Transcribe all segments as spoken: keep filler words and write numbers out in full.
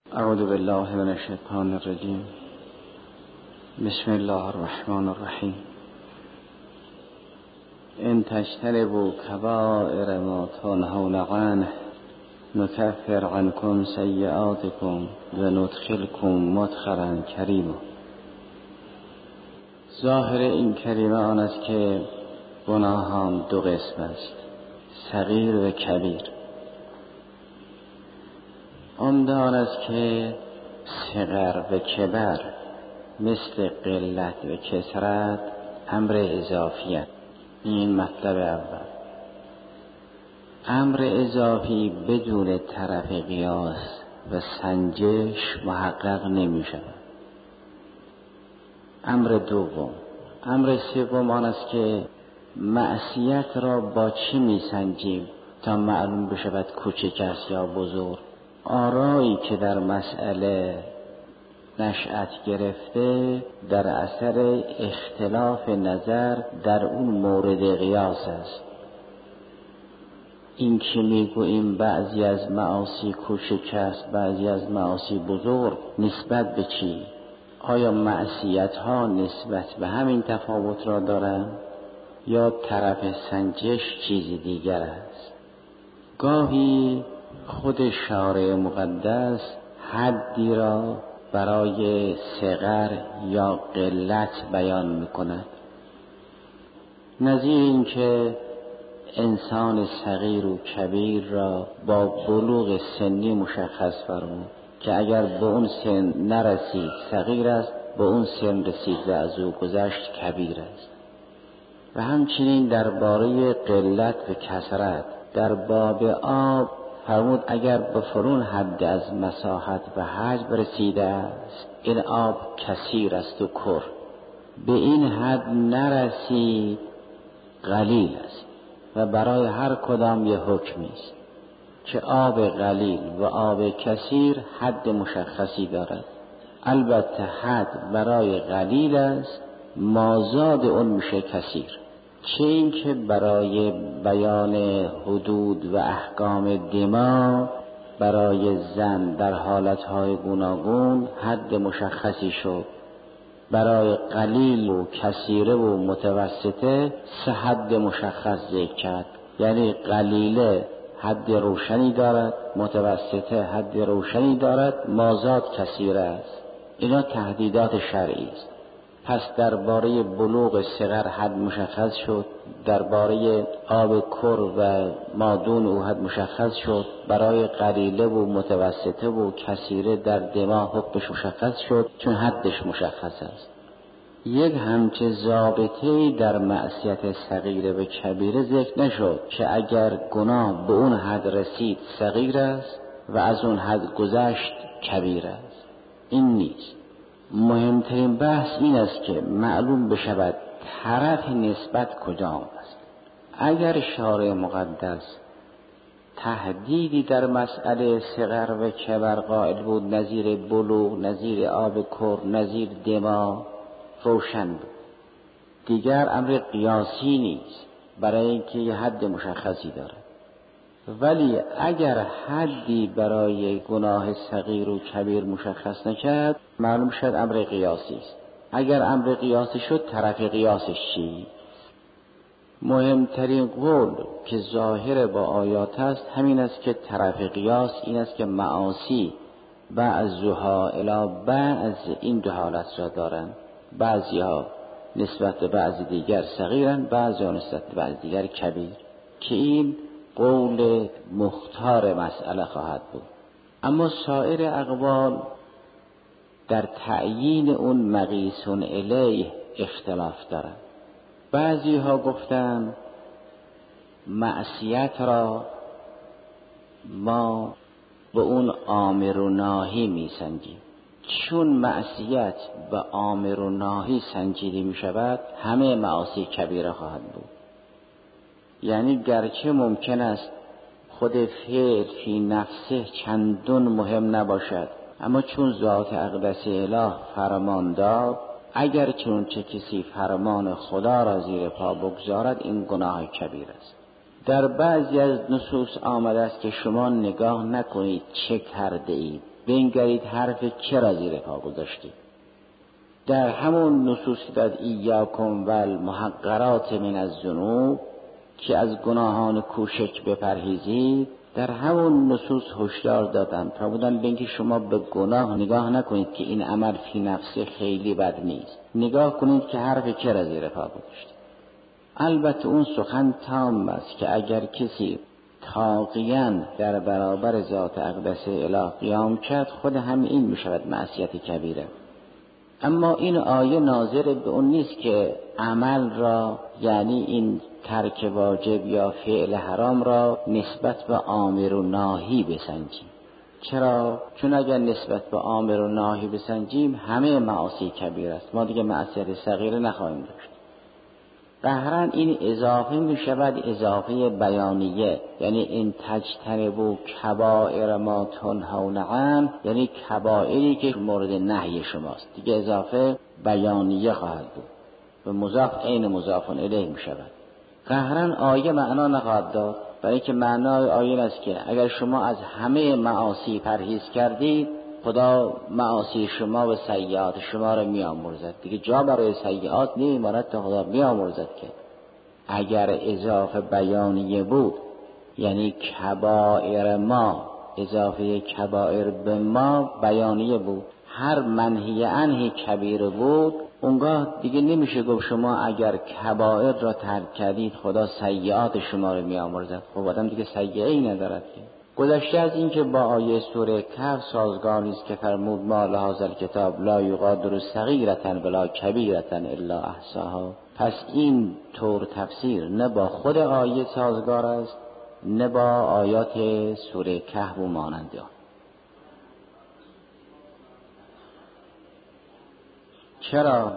اعوذ بالله من الشیطان الرجیم. بسم الله الرحمن الرحیم. ان تجتنبوا کبائر ما تنهون عنه نکفر عنکم سیئاتکم و ندخلکم مدخلا کریما. ظاهر این کریمه آن است که گناهان دو قسم است، صغیر و کبیر. عمده آن است که صغر و کبر مثل قلت و کثرت امر اضافی است. این مطلب اول. امر اضافی بدون طرف قیاس و سنجش محقق نمی شود. امر دوم، امر سوم آن است که معصیت را با چی می سنجیم تا معلوم بشود کوچک است یا بزرگ؟ آرایی که در مسئله نشأت گرفته در اثر اختلاف نظر در اون مورد قیاس است. این که میگوییم بعضی از معاصی کوچک است، بعضی از معاصی بزرگ، نسبت به چی؟ آیا معصیت ها نسبت به همین تفاوت را دارند یا طرف سنجش چیزی دیگر است؟ گاهی خود شارع مقدس حدی را برای صغر یا قلت بیان میکند، نظیر این که انسان صغیر و کبیر را با بلوغ سنی مشخص فرمود که اگر به اون سن نرسید صغیر است، به اون سن رسید و از او گذشت کبیر است. و همچنین درباره قلت و کثرت در باب آب فرمود اگر به فرون حد از مساحت و حجم رسیده است این آب کثیر است و کر، به این حد نرسید قلیل است و برای هر کدام یه حکمی است که آب قلیل و آب کثیر حد مشخصی دارد. البته حد برای قلیل است، مازاد اون میشه کثیر. چه این که برای بیان حدود و احکام دماء برای زن در حالتهای گوناگون حد مشخصی شد، برای قلیل و کثیره و متوسطه سه حد مشخص ذکر کرد. یعنی قلیله حد روشنی دارد، متوسطه حد روشنی دارد، مازاد کثیره است. اینا تهدیدات شرعی است. پس درباره بلوغ صغر حد مشخص شد، درباره آب کر و مادون او حد مشخص شد، برای قلیله و متوسطه و کثیره در دماغ حکمش مشخص شد چون حدش مشخص است. یک همچه ضابطه‌ای در معصیت صغیره و کبیره ذکر نشد که اگر گناه به اون حد رسید صغیر است و از اون حد گذشت کبیر است. این نیست. مهمترین بحث این است که معلوم بشود طرف نسبت کجا است. اگر شارع مقدس تهدیدی در مسئله صغر و کبر قائل بود، نظیر بلوغ، نظیر آب کر، نظیر دماء، روشن بود. دیگر امر قیاسی نیست برای اینکه یه حد مشخصی داره. ولی اگر حدی برای گناه صغیر و کبیر مشخص نکرد معلوم شد امر قیاسی است. اگر امر قیاسی شد طرف قیاسش چی؟ مهمترین قول که ظاهر با آیات است همین است که طرف قیاس این است که معاصی بعضها الی بعض این دو حالت را دارند. بعضی ها نسبت به بعضی دیگر صغیرند، بعضی ها نسبت به بعضی دیگر کبیر، که این قول مختار مسئله خواهد بود. اما سایر اقوال در تعیین اون مقیس الیه اختلاف دارند. بعضی ها گفتند معصیت را ما به اون آمر و ناهی می سنجیم. چون معصیت به آمر و ناهی سنجیده می شود همه معاصی کبیره خواهد بود. یعنی گرچه ممکن است خود فعل فی نفسه چندون مهم نباشد، اما چون ذات اقدس اله فرمان داد اگر چون چه کسی فرمان خدا را زیر پا بگذارد این گناه کبیر است. در بعضی از نصوص آمده است که شما نگاه نکنید چه کرده اید، بنگرید حرف که را زیر پا گذاشتید. در همون نصوص داد ایاکم و المحقرات من الذنوب که از گناهان کوچک بپرهیزید، در همون نصوص هشدار دادن تا بودن به اینکه شما به گناه نگاه نکنید که این عمل فی نفسه خیلی بد نیست، نگاه کنید که حرف که را زیر پا گذاشتید. البته اون سخن تام است که اگر کسی طاغیاً در برابر ذات اقدس اله قیام کرد، خود هم این می شود معصیت کبیره. اما این آیه ناظر به اون نیست که عمل را، یعنی این ترک واجب یا فعل حرام را نسبت به آمر و ناهی بسنجیم. چرا؟ چون اگر نسبت به آمر و ناهی بسنجیم همه معاصی کبیر است، ما دیگه معصیت صغیره نخواهیم داشت. قهرا این اضافه می شود اضافه بیانیه، یعنی این تجتنبوا کبائر ما تنهون عنه، یعنی کبائری که مورد نهی شماست، دیگه اضافه بیانیه خواهد بود و مضاف عین مضاف الیه می شود. قهرا آیه معنا نخواهد داد، برای که معنای آیه است که اگر شما از همه معاصی پرهیز کردید، خدا معاصی شما و سیئات شما را می آمرزد، دیگه جا برای سیئات نمیماند تا خدا می آمرزد. که اگر اضافه بیانیه بود، یعنی کبائر ما اضافه کبائر به ما بیانیه بود، هر منهی عنه کبیر بود، اونگاه دیگه نمیشه گفت شما اگر کبائر را ترک کردید خدا سیئات شما را می آمرزد. خب آدم دیگه سیئه ای ندارد. که گذشته از این که با آیه سوره کهف سازگاری است که فرمود ما لهذا الکتاب لا یغادر صغیرة ولا کبیرة الا احصاها، پس این طور تفسیر نه با خود آیه سازگار است نه با آیات سوره کهف و مانند آن. چرا؟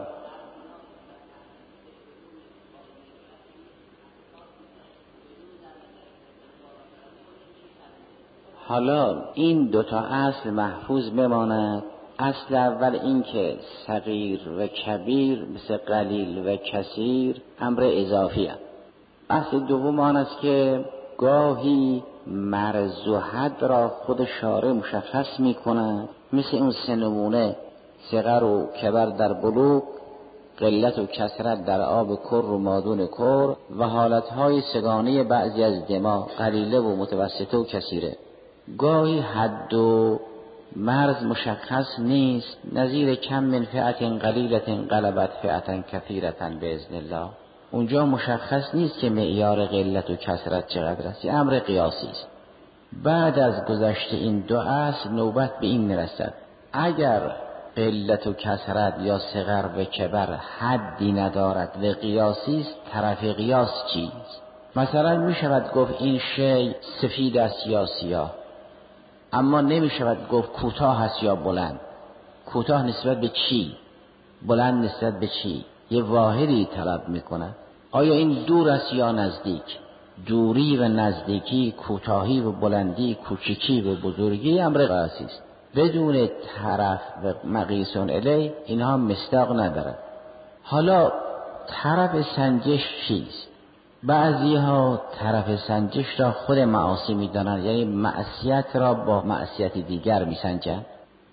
حالا این دوتا اصل محفوظ بماند. اصل اول این که صغیر و کبیر مثل قلیل و کثیر امر اضافی است. اصل دوم آن است که گاهی مرز و حد را خود شارع مشخص می کند، مثل اون سه نمونه صغر و کبر در بلوغ، قلت و کثرت در آب کر و مادون کر و حالتهای سگانه بعضی از دماغ قلیله و متوسطه و کثیره. گاهی حد و مرز مشخص نیست، نظیر کم من فئة قلیلة غلبت فئة کثیرة باذن الله. اونجا مشخص نیست که معیار قلت و کثرت چقدر است، این امر قیاسی است. بعد از گذشت این دو اصل نوبت به این میرسد اگر قلت و کثرت یا صغر و کبر حدی ندارد و قیاسی است، طرف قیاس چیست؟ مثلا می شود گفت این شی سفید است یا سیاه، اما نمی شود گفت کوتاه است یا بلند. کوتاه نسبت به چی؟ بلند نسبت به چی؟ یه واحدی طلب می کند. آیا این دور است یا نزدیک؟ دوری و نزدیکی، کوتاهی و بلندی، کوچکی و بزرگی امر قیاسی است. بدون طرف و مقیس الیه اینها مصداق ندارد. حالا طرف سنجش چیست؟ بعضی ها طرف سنجش را خود معاصی می دانند، یعنی معصیت را با معصیت دیگر می سنجند.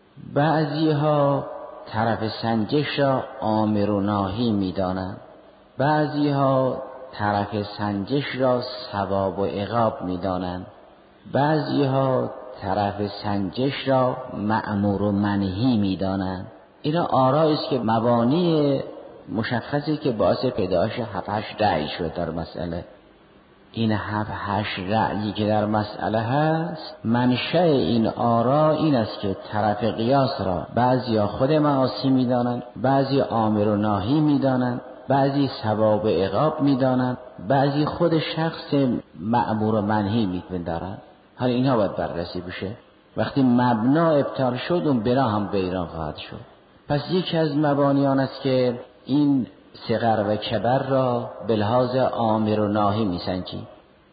بعضی ها طرف سنجش را آمر و ناهی می دانند. بعضی ها طرف سنجش را ثواب و عقاب می دانند. بعضی ها طرف سنجش را مأمور و منهی می دانند. اینا آرائی است که مبانی مشخصی که باعث پیدایش هفت هشت رأی شد در مسئله. این هفت هشت رأیی که در مسئله هست، منشأ این آرا این است که طرف قیاس را بعضی ها خود معاصی می دانند، بعضی آمر و ناهی می دانند، بعضی ثواب و عقاب می دانند، بعضی خود شخص مأمور و منهی می دارند. حالا اینها باید بررسی بشه. وقتی مبنا ابطال شد اون بنا هم ویران خواهد شد. پس یکی از مبانی آن است که این صغر و کبر را به لحاظ آمر و ناهی میسنجیم.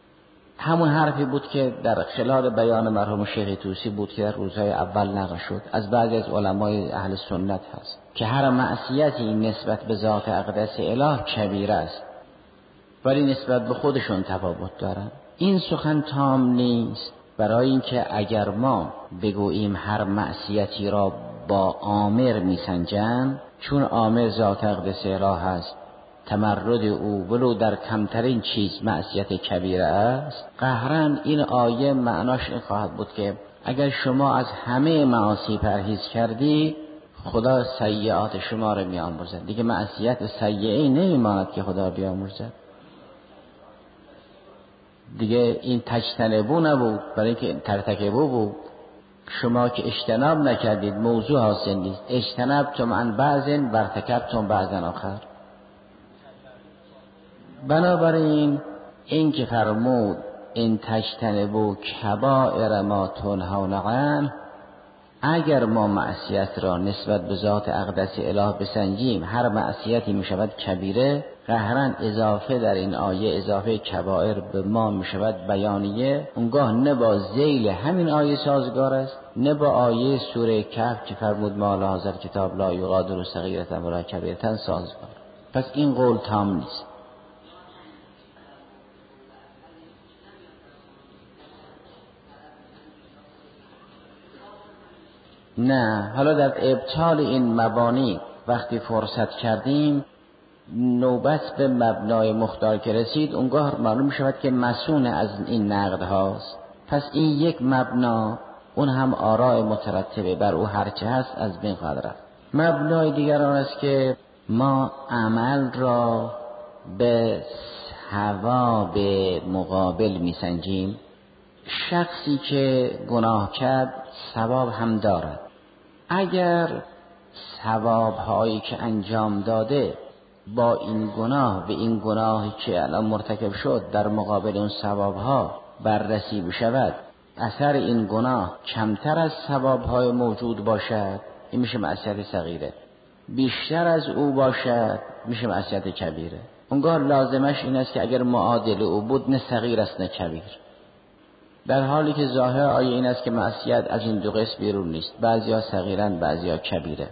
همون حرفی بود که در خلال بیان مرحوم شیخ طوسی بود که در روزهای اول نقل شد از بعضی از علمای اهل سنت هست که هر معصیتی نسبت به ذات اقدس اله کبیره است، ولی نسبت به خودشون تفاوت دارن. این سخن تام نیست. برای اینکه اگر ما بگوییم هر معصیتی را با آمر میسنجند، چون آمر ذات اقدس اله هست، تمرد او ولو در کمترین چیز معصیت کبیره است، قهرن این آیه معناش این خواهد بود که اگر شما از همه معاصی پرهیز کردی، خدا سیئات شما را می‌آمرزد. دیگه معصیت سیئه‌ای نمی‌ماند که خدا بیامرزد. دیگه این تجتنبو نبود، برای اینکه ترتکبو بود. شما که اجتناب نکردید موضوع حاصل نیست. اجتنبتم عن بعض وارتکبتم بعضا آخر. بنابراین این که فرمود این تجتنبو کبائر ما تنهون عنه، اگر ما معصیت را نسبت به ذات اقدس اله بسنجیم، هر معصیتی می شود کبیره، قهرن اضافه در این آیه، اضافه کبائر به ما می شود بیانیه. اونگاه نه با ذیل همین آیه سازگار است، نه با آیه سوره کهف که فرمود ما لا هذا الکتاب لا یغادر صغیرة ولا کبیرة سازگار. پس این قول تام نیست. نه، حالا در ابطال این مبانی وقتی فرصت کردیم، نوبت به مبنای مختار که رسید، اونگاه معلوم شود که مسئول از این نقد هاست. پس این یک مبنا، اون هم آراء مترتبه بر او هرچه هست از بین خواهد رفت. مبنای دیگر آن است که ما عمل را به ثواب مقابل می سنجیم. شخصی که گناه کرد ثواب هم دارد. اگر ثواب هایی که انجام داده با این گناه به این گناهی که الان مرتکب شد در مقابل اون ثواب ها بررسی بشود، اثر این گناه کمتر از ثواب های موجود باشد، این میشه معصیت صغیره. بیشتر از او باشد میشه معصیت کبیره. اونگاه لازمش این است که اگر معادل او بود، نه صغیر است نه کبیر. در حالی که ظاهر آیه این است که معصیت از این دو قسم بیرون نیست، بعضیا صغیرن بعضیا کبیره.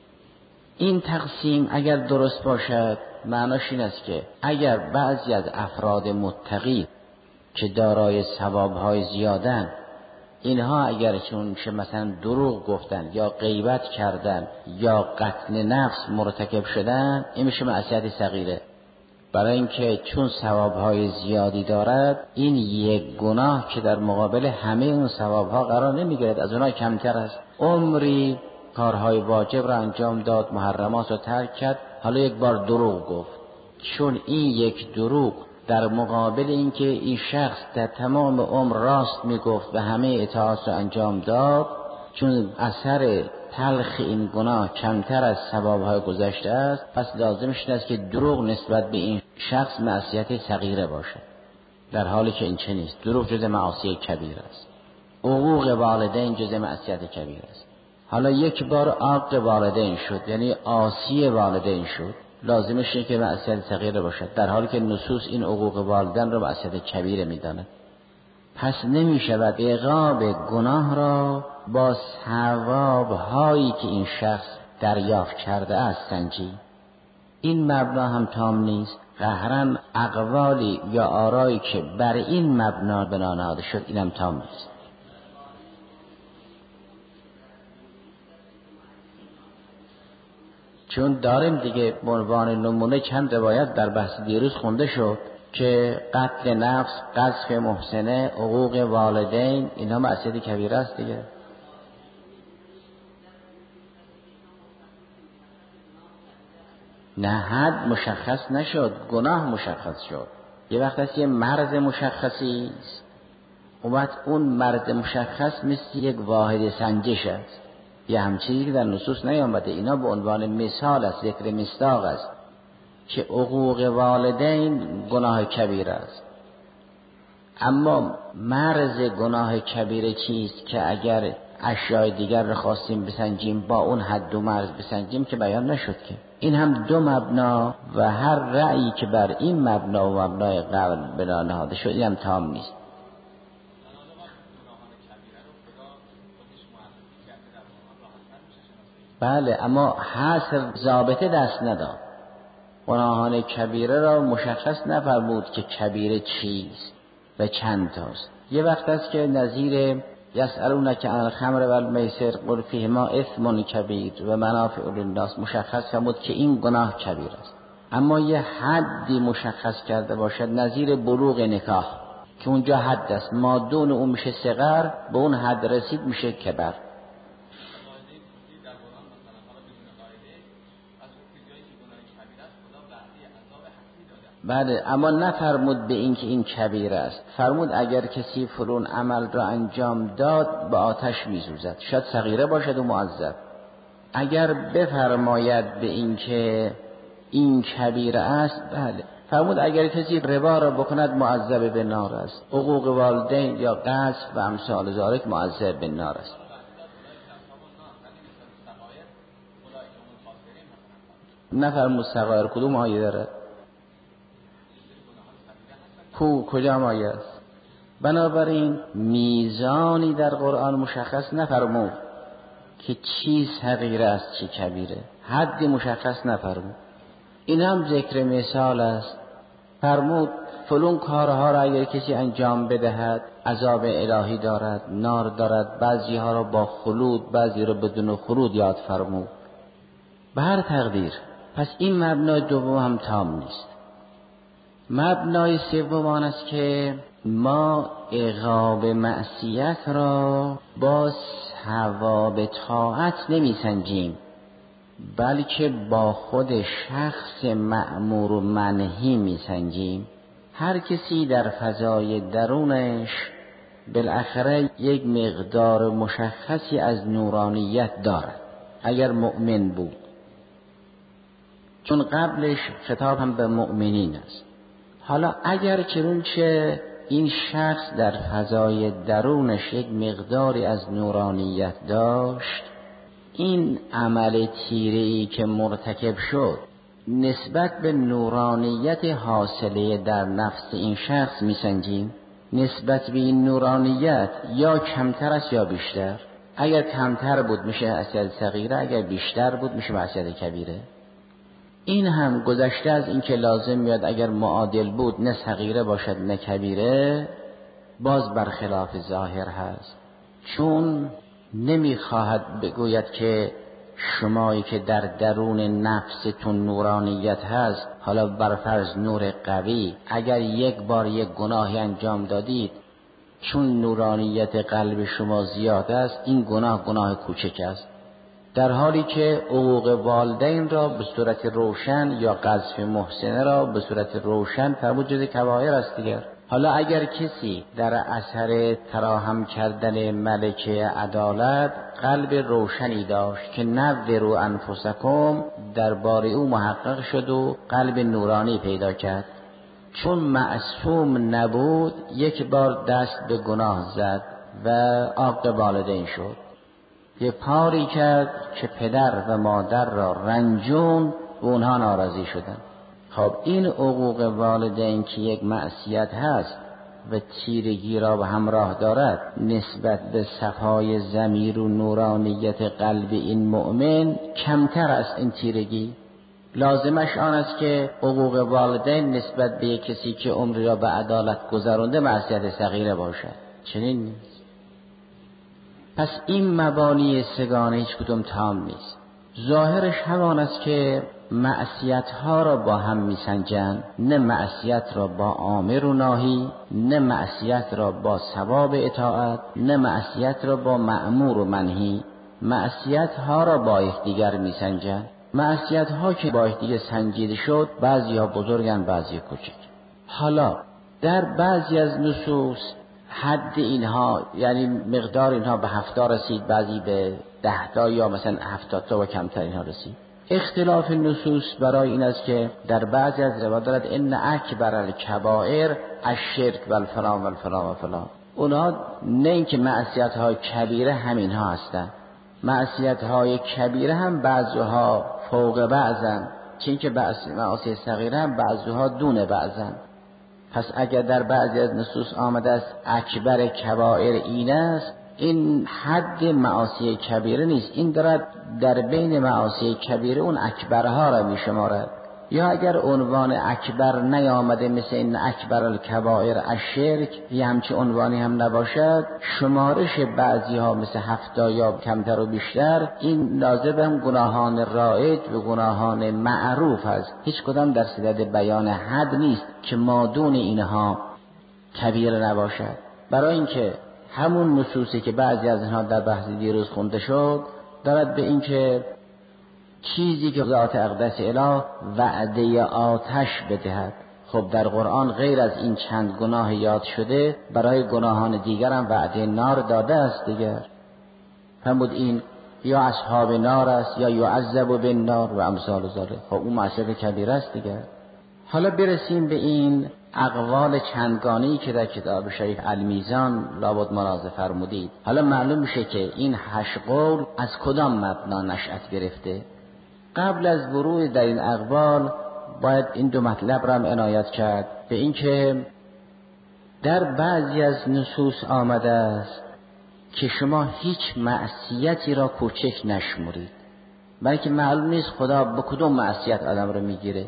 این تقسیم اگر درست باشد معناش این است که اگر بعضی از افراد متقی که دارای ثواب‌های زیادن، اینها اگر چون مثلا دروغ گفتن یا غیبت کردن یا قتل نفس مرتکب شدن، این میشه معصیت صغیره. برای اینکه چون ثواب‌های زیادی دارد، این یک گناه که در مقابل همه اون ثواب‌ها قرار نمیگیرد، از اونها کمتر است. عمری کارهای واجب را انجام داد، محرمات را ترک کرد، حالا یک بار دروغ گفت. چون این یک دروغ در مقابل اینکه این شخص در تمام عمر راست میگفت و همه اطاعات را انجام داد، چون اثر تلخ این گناه کمتر از ثواب‌های گذشته است، پس لازمش است که دروغ نسبت به این شخص معصیت صغیره باشد، در حالی که این چه نیست. دروغ جزء معاصی کبیر است. عقوق والدین جزء معصیت کبیر است. حالا یک بار عاق والدین شد، یعنی عاصی والدین شد، لازمش اینه که معصیت صغیره باشد، در حالی که نصوص این عقوق والدین را معصیت کبیره می‌داند. پس نمی شود عقاب گناه را با ثواب هایی که این شخص دریافت کرده است سنجی. این مبنا هم تام نیست. قهرن اقوالی یا آرایی که بر این مبنا بنا نهاده شد، اینم تام نیست. چون داریم دیگه به عنوان نمونه چند روایت در بحث دیروز خونده شد که قتل نفس، قذف محسنه، عقوق والدین، اینها معصیت کبیره است دیگه. نه حد مشخص نشد، گناه مشخص شد. یه وقت هست یه مرز مشخصی است، اومد اون مرز مشخص مثل یک واحد سنجش است. یه هم چیزی که در نصوص نیامده، اینا به عنوان مثال است، ذکر مصداق است که عقوق والدین گناه کبیر است. اما مرز گناه کبیر چیست که اگر اشیاء دیگر رو خواستیم بسنجیم با اون حد و مرز بسنجیم که بیان نشد که. این هم دو مبنا و هر رأیی که بر این مبنا و مبنای قبل بنا نهاده شد این هم تام نیست. بله، اما حصر ضابطه دست نداد. گناهان کبیره را مشخص نفرمود که کبیره چیست و چند تاست. یه وقت است که نظیر یسألونک عن الخمر و المیسر قل فیهما اثم کبیر و منافع للناس مشخص فرمود که این گناه کبیر است. اما یه حدی مشخص کرده باشد نظیر بلوغ نکاح که اونجا حد است، ما دون اون میشه صغر، به اون حد رسید میشه کبر. بله، اما نفرمود به این که این کبیر است، فرمود اگر کسی فلان عمل را انجام داد به آتش میسوزد، شاید صغیره باشد و معذب. اگر بفرماید به این که این کبیر است، بله، فرمود اگر کسی ربا را بکند معذب به نار است، حقوق والدین یا قذف و امثال ذالک معذب به نار است. نفرمود صغائر کدوم آیه داره؟ کو کجا آیه است؟ بنابراین میزانی در قرآن مشخص نفرمود که چی صغیره است چی کبیره، حدی مشخص نفرمود. این هم ذکر مثال است. فرمود فلان کارها را اگر کسی انجام بدهد عذاب الهی دارد، نار دارد، بعضی ها را با خلود، بعضی را بدون خلود یاد فرمود. به هر تقدیر پس این مبنای دوم هم تام نیست. مبنای سوم آن است که ما عقاب معصیت را با ثواب طاعت نمی سنجیم، بلکه با خود شخص مأمور و منهی می سنجیم. هر کسی در فضای درونش بالاخره یک مقدار مشخصی از نورانیت دارد اگر مؤمن بود، چون قبلش خطاب هم به مؤمنین است. حالا اگر چنانچه این شخص در فضای درونش یک مقداری از نورانیت داشت، این عمل تیره‌ای که مرتکب شد نسبت به نورانیت حاصله در نفس این شخص میسنجیم. نسبت به این نورانیت یا کمتر است یا بیشتر. اگر کمتر بود میشه معصیت صغیره، اگر بیشتر بود میشه معصیت کبیره. این هم گذشته از این که لازم میاد اگر معادل بود نه صغیره باشد نه کبیره، باز برخلاف ظاهر هست، چون نمیخواهد بگوید که شمایی که در درون نفستون نورانیت هست، حالا برفرض نور قوی، اگر یک بار یک گناهی انجام دادید چون نورانیت قلب شما زیاد است این گناه گناه کوچک است، در حالی که حقوق والدین را به صورت روشن یا قذف محسنه را به صورت روشن فرمود جز کبایر است دیگر. حالا اگر کسی در اثر تراحم کردن ملکه عدالت قلب روشنی داشت که نوروا انفسکم درباره او محقق شد و قلب نورانی پیدا کرد، چون معصوم نبود یک بار دست به گناه زد و عاق والدین شد، یه پاری کرد که پدر و مادر را رنجون و اونها ناراضی شدن. خب این حقوق والدین که یک معصیت هست و تیرگی را به همراه دارد، نسبت به صفای ضمیر و نورانیت قلب این مؤمن کمتر است. این تیرگی لازمش آن است که حقوق والدین نسبت به کسی که عمری را به عدالت گذرانده معصیت صغیره باشد، چنین نیست. پس این مبانی سگانه هیچ کدوم تام نیست. ظاهرش همان است که معصیت ها را با هم می سنجند، نه معصیت را با آمر و ناهی، نه معصیت را با ثواب اطاعت، نه معصیت را با مأمور و منهی. معصیت ها را با یکدیگر می سنجند. معصیت ها که با یکدیگر سنجیده شد، بعضی ها بزرگن بعضی کوچک. حالا در بعضی از نصوص حد اینها یعنی مقدار اینها به هفتا رسید، بعضی به ده تا یا مثلا هفتاد تا و کمتر اینها رسید. اختلاف نصوص برای این است که در بعضی از روایات دارد ان اکبر الکبائر الشرک و الفلان و الفلان و فلان. اونا نه اینکه معصیت های کبیره همین ها هستند، معصیت های کبیره هم بعضها فوق بعضن، چون که معاصی صغیره هم بعضها دون بعضن. پس اگر در بعضی از نصوص آمده است اکبر کبائر این است، این حد معاصی کبیره نیست، این دارد در بین معاصی کبیره اون اکبرها را می شمارد. یا اگر عنوان اکبر نیامده مثل این اکبر الکبائر الشرک، یه همچی عنوانی هم نباشد، شمارش بعضی ها مثل هفتا یا کمتر و بیشتر، این لازم هم گناهان رایج و گناهان معروف است. هیچ کدام در صدد بیان حد نیست که مادون اینها کبیره نباشد. برای اینکه همون نصوصی که بعضی از اینها در بحث دیروز خونده شد دارد به اینکه چیزی که ذات اقدس اله وعده آتش بدهد. خب در قرآن غیر از این چند گناه یاد شده برای گناهان دیگر هم وعده نار داده است دیگر. فرمود این یا اصحاب نار است یا یعذب بالنار و امثال ذلک. خب اون معصیت کبیره است دیگر. حالا برسیم به این اقوال چندگانه‌ای که در کتاب شریف المیزان لابد ملاحظه فرمودید. حالا معلوم میشه که این هشت قول از کدام مبنا نشأت گرفته. قبل از ورود در این اقوال باید این دو مطلب را هم عنایت کرد به اینکه در بعضی از نصوص آمده است که شما هیچ معصیتی را کوچک نشمرید، بلکه معلوم نیست خدا به کدوم معصیت آدم را میگیره.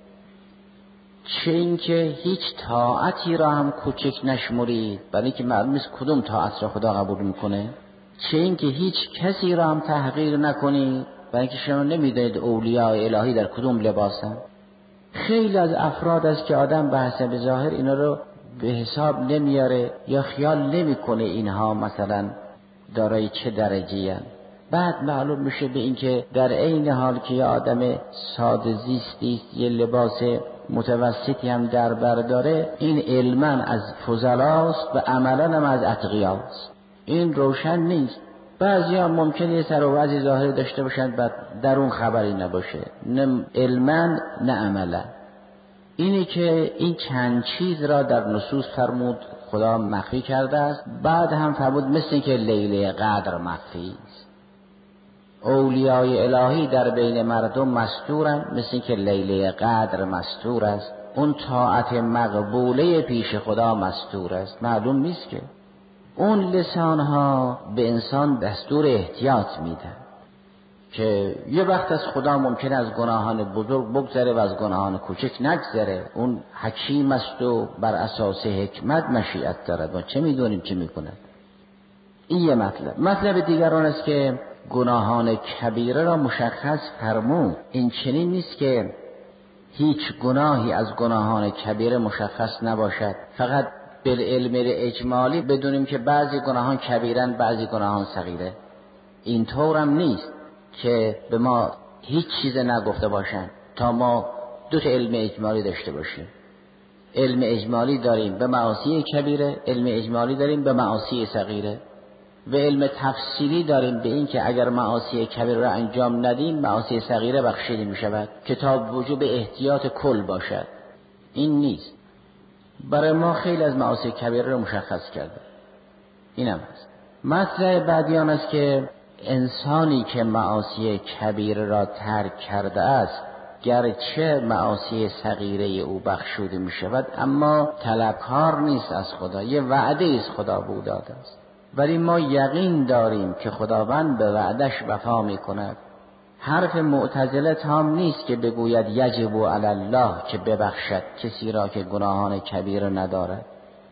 چه اینکه هیچ طاعتی را هم کوچک نشمرید، برای اینکه معلوم نیست کدوم طاعت را خدا قبول میکنه. چه اینکه هیچ کسی را هم تحقیر نکنید، برای اینکه شما نمیدونید اولیاء الهی در کدوم لباسن. خیلی از افراد است که آدم به حسب ظاهر اینا رو به حساب نمیاره یا خیال نمیکنه اینها مثلا دارای چه درجه‌ای هستند. بعد معلوم میشه به اینکه در عین حال که یه آدم ساده زیستی است، یه لباس متوسطی هم در بر داره، این علما از فضلاست و عملا هم از اتقیاست. این روشن نیست. بعضی هم ممکنه سر و وضع ظاهری داشته باشند بعد در اون خبری نباشه، نه علما نه عملا. اینی که این چند چیز را در نصوص فرمود خدا مخفی کرده است. بعد هم فرمود مثل این که لیله قدر مخفی است. اولیاء الهی در بین مردم مستورند، مثل این که لیله قدر مستور است. اون طاعت مقبوله پیش خدا مستور است. معلوم نیست که اون لسان ها به انسان دستور احتیاط میدن که یه وقت از خدا ممکن از گناهان بزرگ بگذره و از گناهان کوچک نگذره. اون حکیم است و بر اساس حکمت مشیت دارد. ما چه میدونیم چه میکند. این یه مطلب. مطلب دیگر آن است که گناهان کبیره را مشخص فرمود. این چنین نیست که هیچ گناهی از گناهان کبیره مشخص نباشد، فقط بالعلم اجمالی بدونیم که بعضی گناهان کبیرن بعضی گناهان صغیره. این طورم نیست که به ما هیچ چیز نگفته باشن تا ما دو تا علم اجمالی داشته باشیم. علم اجمالی داریم به معاصی کبیره، علم اجمالی داریم به معاصی صغیره، و علم تفصیلی داریم به این که اگر معاصی کبیره را انجام ندیم معاصی صغیره بخشیده می شود که تا وجوب احتیاط کل باشد. این نیست. برای ما خیلی از معاصی کبیره را مشخص کرده. این هم هست. مطلب بعدی آن است که انسانی که معاصی کبیره را ترک کرده است گرچه معاصی صغیره او بخشوده می شود اما طلبکار نیست از خدا، یه وعده از خدا به او داده است. ولی ما یقین داریم که خداوند به وعدش وفا می کند. حرف معتزله تام نیست که بگوید یجب علی الله که ببخشد کسی را که گناهان کبیره ندارد.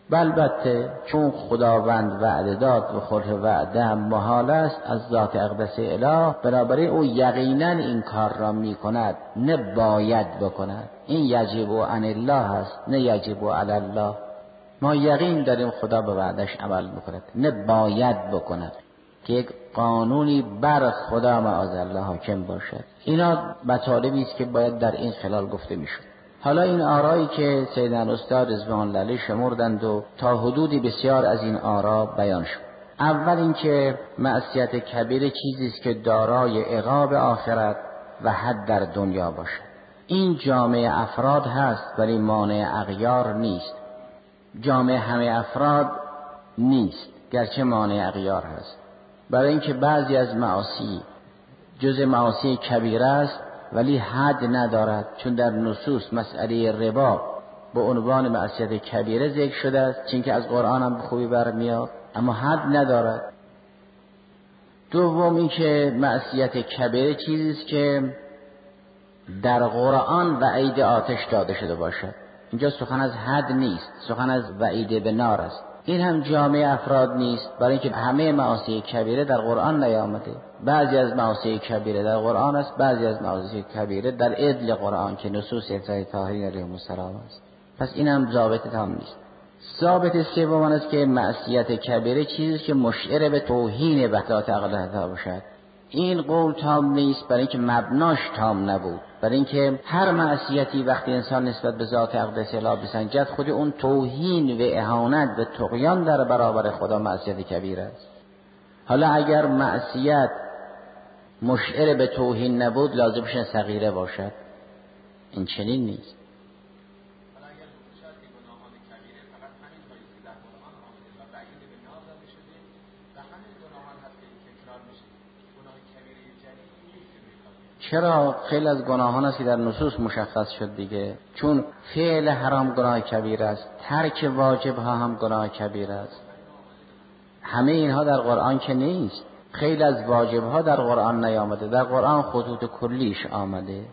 البته چون خداوند وعده داد و خلف وعده هم محال است از ذات اقدس اله، بنابراین او یقینا این کار را می کند، نه باید بکند. این یجب عن الله است نه یجب علی الله. ما یقین داریم خدا به وعدش عمل میکند، نه باید بکند که یک قانونی بر خدا معاذالله حاکم باشد. اینا مطالبی است که باید در این خلال گفته میشد. حالا این آرایی که سیدنا استاد رضوان الله علیه شمردند و تا حدودی بسیار از این آرا بیان شد. اول اینکه معصیت کبیره چیزی است که دارای عقاب آخرت و حد در دنیا باشد. این جامعه افراد هست ولی مانع اغیار نیست. جامعه همه افراد نیست گرچه مانع اغیار هست. برای اینکه بعضی از معاصی جز معاصی کبیره است ولی حد ندارد، چون در نصوص مسئله ربا به عنوان معصیت کبیره ذکر شده است، چون که از قرآن هم به خوبی برمیاد، اما حد ندارد. دوم این که معصیت کبیره چیزی است که در قرآن وعید آتش داده شده باشد. اینجا سخن از حد نیست، سخن از وعید به نار است. این هم جامعه افراد نیست، برای اینکه همه معاصی کبیره در قرآن نیامده. بعضی از معاصی کبیره در قرآن است، بعضی از معاصی کبیره در عدل قرآن که نصوص عیسی طاهری علیه السلام است. پس این هم ضابط تام نیست. ضابط سوم است که معصیت کبیره چیزی که مشعر به توهین به ذات اقدس باشد. این قول تام نیست، برای اینکه مبناش تام نبود، برای اینکه هر معصیتی وقتی انسان نسبت به ذات اقدس الهی بسنجد، خود اون توهین و اهانت و طغیان در برابر خدا معصیت کبیره است. حالا اگر معصیت مشعر به توهین نبود، لازم شه صغیره باشد. این چنین نیست. چرا؟ خیلی از گناهان است که در نصوص مشخص شد دیگه، چون فعل حرام گناه کبیر است، ترک واجب ها هم گناه کبیر است. همه اینها در قرآن که نیست. خیلی از واجب ها در قرآن نیامده، در قرآن خطوط کلیش آمده.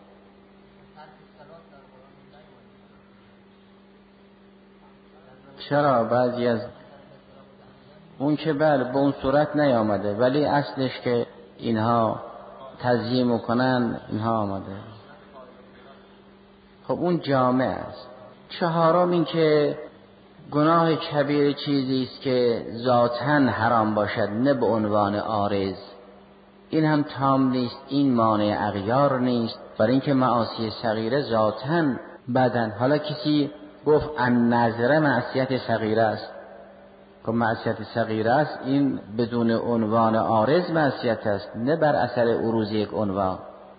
چرا؟ بعضی از اون که بله به اون صورت نیامده، ولی اصلش که اینها تزیین میکنن اینها آمده. خب اون جامع است. چهارم این که گناه کبیر چیزی است که ذاتاً حرام باشد، نه به عنوان عارض. این هم تام نیست، این مانع اغیار نیست، برای اینکه معاصی صغیره ذاتاً بدن. حالا کسی گفت النظر معصیت صغیره است، که معصیت صغیره است، این بدون عنوان عارض معصیت است، نه بر اثر عروض یک عنوان.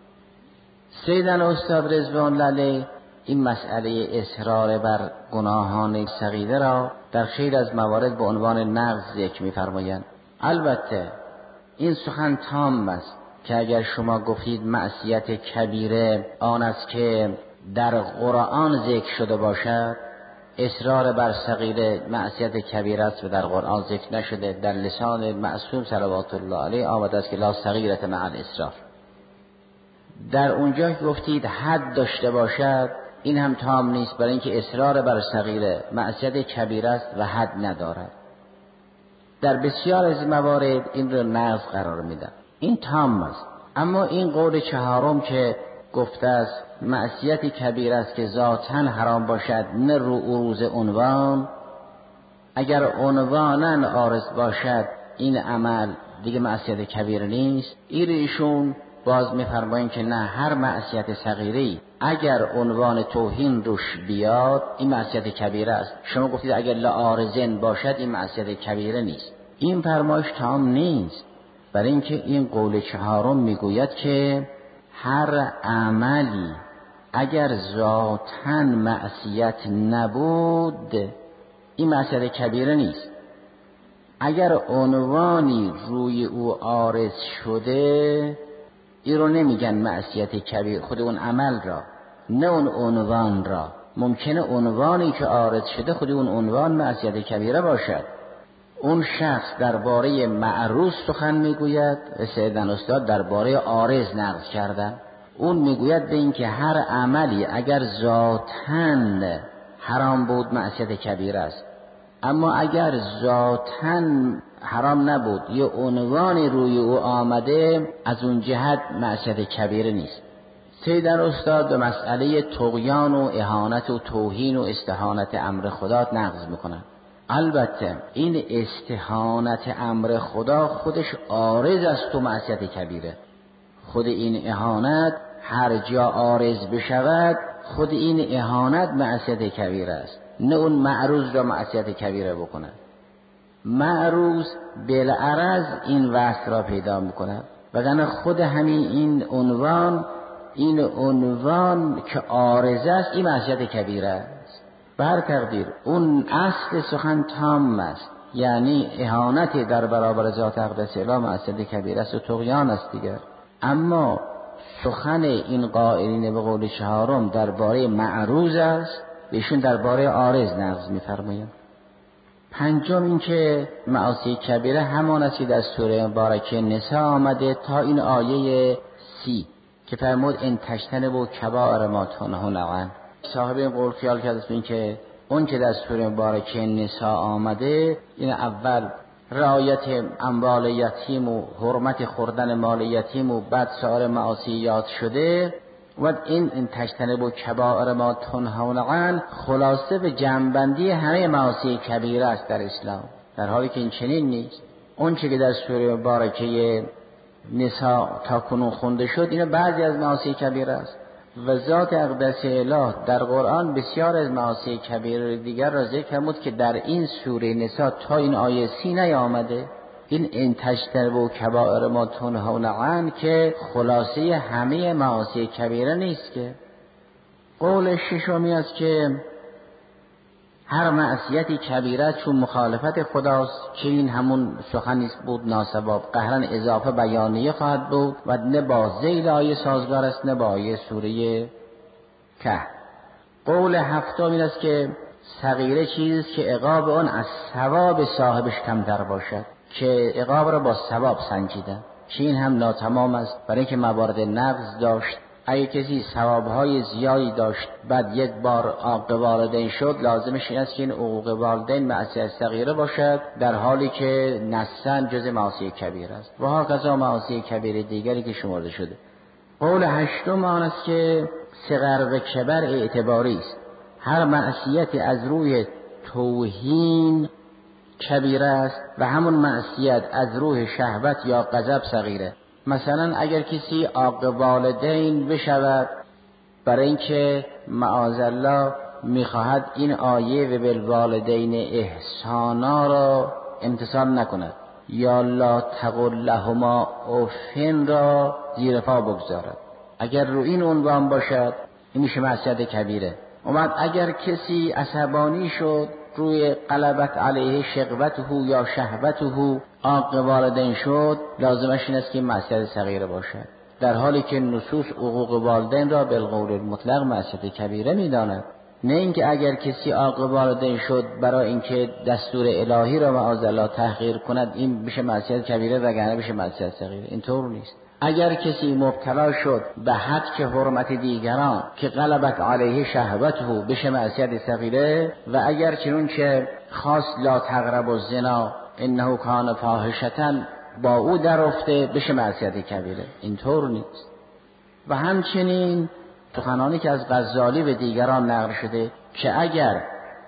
سیدنا استاد رضوان الله این مسئله اصرار بر گناهان صغیره را در خیلی از موارد به عنوان نقض ذکر می‌فرمایند. البته این سخن تام است که اگر شما گفتید معصیت کبیره آن است که در قرآن ذکر شده باشد، اصرار بر صغیره معصیت کبیره است و در قرآن ذکر نشده. در لسان معصوم صلوات الله علیه آمده است که لا صغیرة مع الاصرار. در اونجا که گفتید حد داشته باشد، این هم تام نیست، برای اینکه اصرار بر صغیره معصیت کبیره است و حد ندارد. در بسیار از موارد این رو نقض قرار میدن. این تام است. اما این قول چهارم که گفته است معصیت کبیره است که ذاتاً حرام باشد، نه رو عروض عنوان، اگر عنواناً عارض باشد این عمل دیگه معصیت کبیره نیست. این ایشون باز می‌فرمایند که نه، هر معصیت صغیره‌ای اگر عنوان توهین روش بیاد این معصیت کبیره است. شما گفتید اگر لعارضن باشد این معصیت کبیره نیست. این فرمایش تام نیست، برای اینکه این قول چهارم میگوید که هر عملی اگر ذاتاً معصیت نبود این معصیت کبیره نیست. اگر عنوانی روی او عارض شده این رو نمیگن معصیت کبیر، خود اون عمل را، نه اون عنوان را. ممکنه عنوانی که عارض شده خود اون عنوان معصیت کبیره باشد. اون شخص درباره معروض سخن میگوید، سیدنا استاد درباره عارض نقض کردن. اون میگوید به این که هر عملی اگر ذاتاً حرام بود معصیت کبیره است، اما اگر ذاتاً حرام نبود یه عنوانی روی او آمده، از اون جهت معصیت کبیره نیست. سیدنا استاد به مسئله طغیان و اهانت و توهین و استهانت امر خدا نقض میکنن. البته این استهانت امر خدا خودش عارض است و معصیت کبیره. خود این اهانت هر جا عارض بشود خود این اهانت معصیت کبیره است، نه اون معروض را معصیت کبیره بکنه. معروض بالعرض این وصف را پیدا میکنه، وگرنه خود همین این عنوان این عنوان که عارض است این معصیت کبیره است. بر تقدیر اون اصل سخن تام است، یعنی اهانت در برابر ذات اقدس الهی معصیت کبیره است و طغیان است دیگر. اما سخن این قائلین به قول چهارم درباره معروض است، بهشون درباره عارض نقض می‌فرمایند. پنجم این که معاصی کبیره همان است که در سوره مبارکه نساء آمده تا این آیه سی که فرمود این تجتنبوا کبائر ما تنهون عنه. صاحب این قول خیال کرد این که اون که در سوره مبارکه نساء آمده این اول رعایت اموال یتیم و حرمت خوردن مال یتیم و بعد سایر معاصی یاد شده و این این تجتنبوا کبائر ما تنهون عنه خلاصه به جمع‌بندی همه معاصی کبیره است در اسلام، در حالی که این چنین نیست. اون چه که در سوره مبارکه نساء تا کنون خونده شد اینا بعضی از معاصی کبیره است و ذات اقدس اله در قرآن بسیار از معاصی کبیره دیگر را ذکر فرمود که در این سوره نساء تا این آیه سی نیامده. این این تجتنبوا کبائر ما تنهون عنه که خلاصه همه معاصی کبیره نیست. که قول ششمی است که هر معصیتی کبیره چون مخالفت خداست که این همون سخنی بود ناصواب قهرن اضافه بیانیه خواهد بود و نه با ذیل آیه سازگار است نه با آیه سوره کهف. قول هفتم این است که صغیره چیزی است که عقاب آن از ثواب صاحبش کمتر باشد، که عقاب را با ثواب سنجیدن، که این هم ناتمام است برای اینکه موارد نقض داشت. اگه کسی ثوابهای زیادی داشت بعد یک بار عاق والدین شد لازمش این است که این عقوق والدین معصیت صغیره باشد، در حالی که نصاً جز معاصی کبیره است و هاکذا معاصی کبیره دیگری که شمرده شده. قول هشتم آن است که صغر و کبر اعتباری است. هر معصیت از روی توهین کبیره است و همون معصیت از روی شهوت یا غضب صغیره. مثلا اگر کسی عاق والدین بشود برای اینکه معاذالله میخواهد این آیه و بالوالدین احسانا را امتثال نکند یا لا تقل لهما اف را زیر پا بگذارد، اگر رو این عنوان باشد این میشه معصیت کبیره. اومد اگر کسی عصبانی شد روی غلبت علیه شقوته یا شهوته عاق والدین شد لازمش این است که معصیت صغیره باشد، در حالی که نصوص حقوق والدین را بالقول المطلق معصیت کبیره میداند. نه اینکه اگر کسی عاق والدین شد برای اینکه دستور الهی را معاذالله تحقیر کند این بشه معصیت کبیره وگرنه بشه معصیت صغیره، اینطور نیست. اگر کسی مبتلا شد به حد که حرمت دیگران که غلبت علیه شهوته بشه معصیت صغیره، و اگر چنون که خواست لا تقربوا الزنا انه کان فاحشة با او در افته بشه معصیت کبیره، اینطور نیست. و همچنین سخنانی که از غزالی به دیگران نقل شده که اگر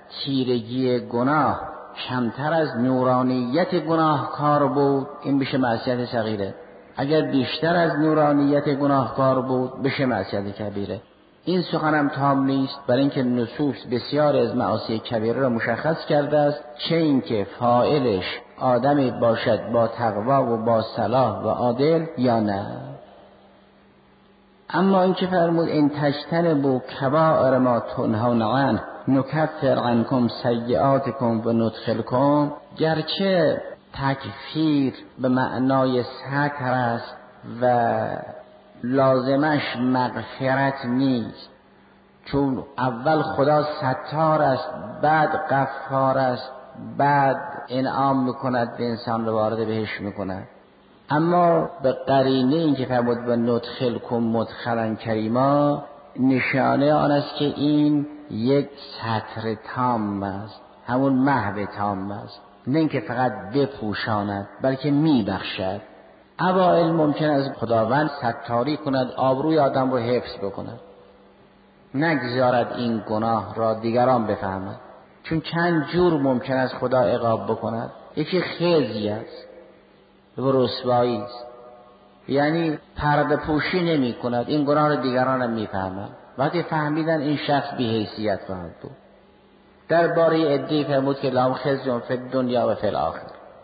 تیرگی گناه کمتر از نورانیت گناهکار بود این بشه معصیت صغیره، اگر بیشتر از نورانیت گناهکار بود بشه معصیت کبیره. این سخن هم تام نیست برای اینکه نصوص بسیار از معاصی کبیره را مشخص کرده است، چه اینکه فاعلش آدمی باشد با تقوا و با صلاح و عادل یا نه. اما این که فرمود این تجتنبوا کبائر ما تنهون عنه نکفر عنکم سیئاتکم و ندخلکم، گرچه تکفیر به معنای ستر است و لازمش مغفرت نیست، چون اول خدا ستار است بعد غفار است بعد انعام میکند به انسان رو وارد بهش میکند. اما به قرینه این که فرمود و ندخلکم مدخلا کریما نشانه آن است که این یک ستر تام است، همون محو تام است، نه اینکه فقط بپوشاند بلکه میبخشد. اوائل ممکن است خداوند ستاری کند آبروی آدم رو حفظ بکند، نگذارد این گناه را دیگران بفهمد، چون چند جور ممکن است خدا عقاب بکند. یکی خزی است و رسوایی است، یعنی پرده پوشی نمی کند، این گناه را دیگران هم میفهمند، وقتی فهمیدن این شخص بی حیثیت خواهد بود. درباره عدی فرمود که لهم خزی فی الدنیا و فی الاخره.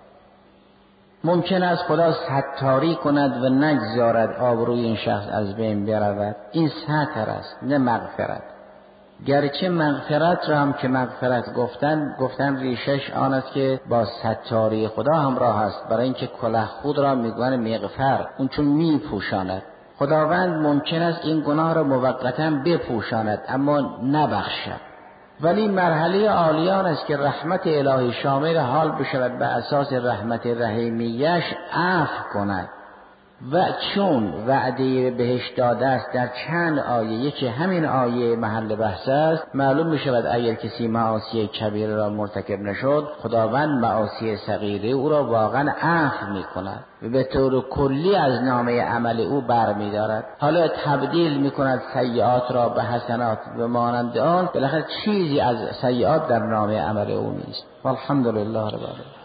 ممکن است خدا ستاری کند و نگذارد آبروی این شخص از بین برود، این ستر است نه مغفرت. گرچه مغفرت را هم که مغفرت گفتن گفتن ریشش آن است که با ستاری خدا همراه است، برای اینکه کلاه خود را میگوین مغفر، اون چون میپوشاند. خداوند ممکن است این گناه را موقتا بپوشاند اما نبخشد، ولی مرحله عالیان است که رحمت الهی شامل حال بشود به اساس رحمت رحیمیش عفو کند و چون وعده بهش داده است در چند آیه، یکی همین آیه محل بحث است، معلوم می شود اگر کسی معاصی کبیره را مرتکب نشد، خداوند معاصی صغیره او را واقعا عفو می کند و به طور کلی از نامه عمل او برمی دارد. حالا تبدیل می کند سیئات را به حسنات و مانند آن، بالاخره چیزی از سیئات در نامه عمل او نیست. والحمدلله رب العالمین.